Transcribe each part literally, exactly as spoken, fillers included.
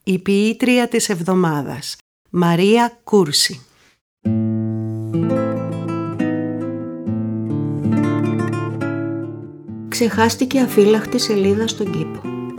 Η ποιήτρια της εβδομάδας, Μαρία Κούρση. Ξεχάστηκε αφύλακτη σελίδα στον κήπο.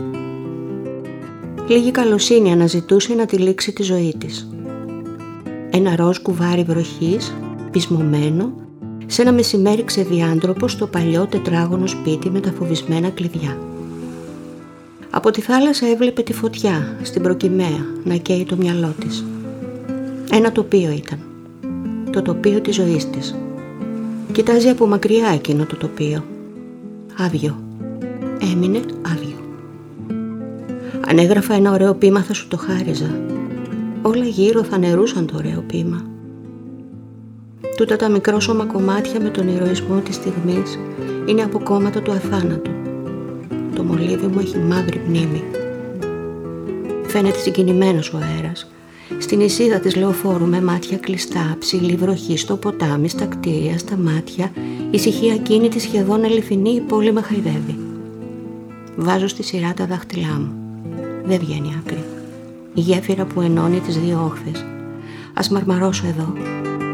Λίγη καλοσύνη αναζητούσε να τυλίξει τη ζωή της. Ένα ροζ κουβάρι βροχής, πεισμωμένο, σε ένα μεσημέρι ξεδιάντροπο στο παλιό τετράγωνο σπίτι με τα φοβισμένα κλειδιά. Από τη θάλασσα έβλεπε τη φωτιά στην προκυμαία να καίει το μυαλό της. Ένα τοπίο ήταν. Το τοπίο της ζωής της. Κοιτάζει από μακριά εκείνο το τοπίο. Άδειο. Έμεινε άδειο. Αν έγραφα ένα ωραίο ποίημα θα σου το χάριζα. Όλα γύρω θα νερούσαν το ωραίο ποίημα. Τούτα τα μικρόσωμα κομμάτια με τον ηρωισμό της στιγμής είναι από κόμματα του αθάνατου. Το μολύβι μου έχει μαύρη μνήμη. Φαίνεται συγκινημένος ο αέρας. Στην εισίδα της λεωφόρου με μάτια κλειστά, ψηλή βροχή στο ποτάμι, στα κτίρια, στα μάτια, ησυχία ακίνητη σχεδόν αληθινή, η πόλη με χαϊδεύει. Βάζω στη σειρά τα δάχτυλά μου. Δεν βγαίνει άκρη. Η γέφυρα που ενώνει τις δύο όχθες. Ας μαρμαρώσω εδώ.